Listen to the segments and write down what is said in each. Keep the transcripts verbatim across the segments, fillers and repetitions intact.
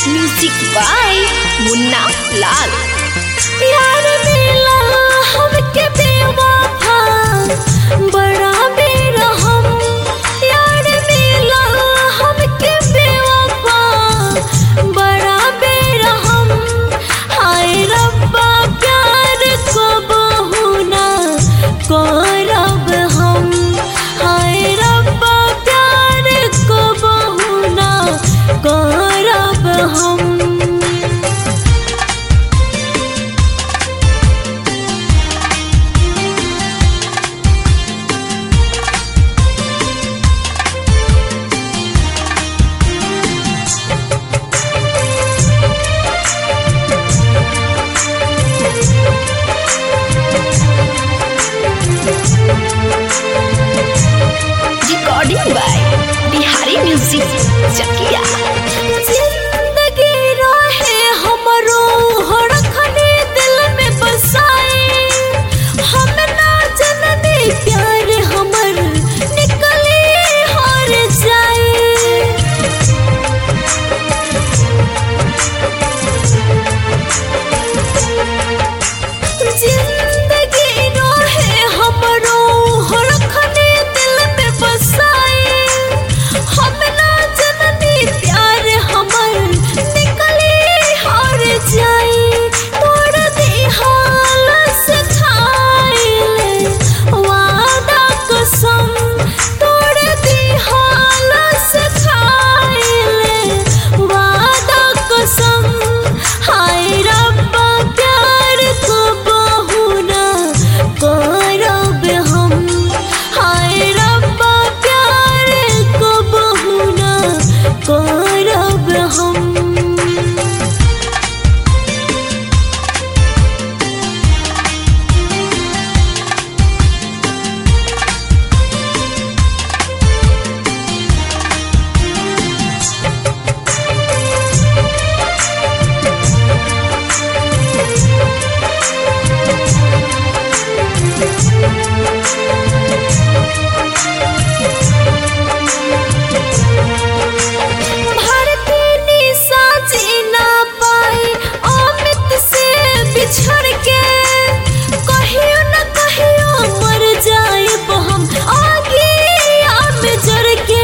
Music by Munna Lal. प्यार मिला हमके बेवफा बड़ा बेरहम, प्यार मिला हमके बेवफा बड़ा बेरहम। हाय रब्बा प्यार को बहुना करब हम, हाय रब्बा प्यार को बहुना करब हम। Recording by Bihari music Chakiya. जिंदगी रहे हमरो हड़खने दिल में बसाए, हम ना जननी प्यार हमर निकले हार जाए। जिंदगी रहे हमरो हड़खने दिल में बसाए, हम ना जननी प्यार हमर निकले हार जाए। तोड़ दी हाल से खाइले वादा कसम, तोड़ दी हाल से खाइले वादा कसम। हाय रब्बा प्यार को बहुना करब हम, हाय रब्बा प्यार को बहुना करब हम। भारती निशा जी ना पाई अमित से बिछड़ के, कहियो न कहियो मर जाएब हम आगे आम जड़ के।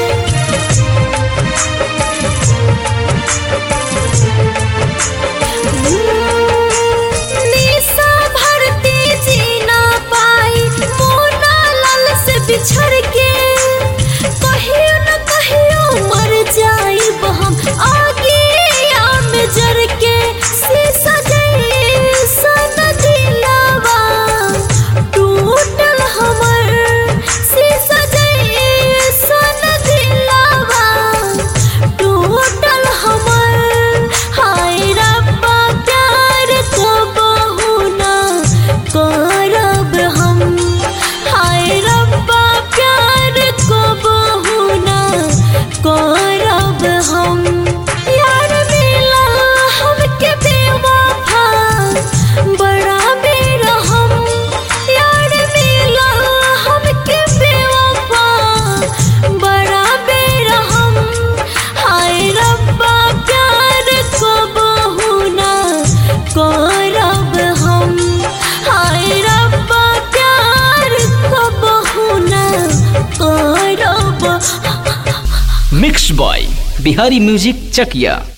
निशा भारती जी ना पाई मुन्ना लाल से बिछड़ के, कहियो न कहियो मर जाइब हम आगे आम जड़ के। शीशा जैसन दिलवा टूटल हमर, शीशा जैसन दिलवा टूटल हमर। हाय रब्बा प्यार को बहुना करब हम, हाय रब्बा प्यार को बहुना करब हम। प्यार मिला हमके बेवफा बड़ा बेरहम, प्यार मिला हमके बेवफा बड़ा बेरहम। हाय रब्बा प्यार को बहुना करब हम, हाय रब्बा प्यार को बहुना करब। मिक्स बॉय बिहारी म्यूजिक चकिया।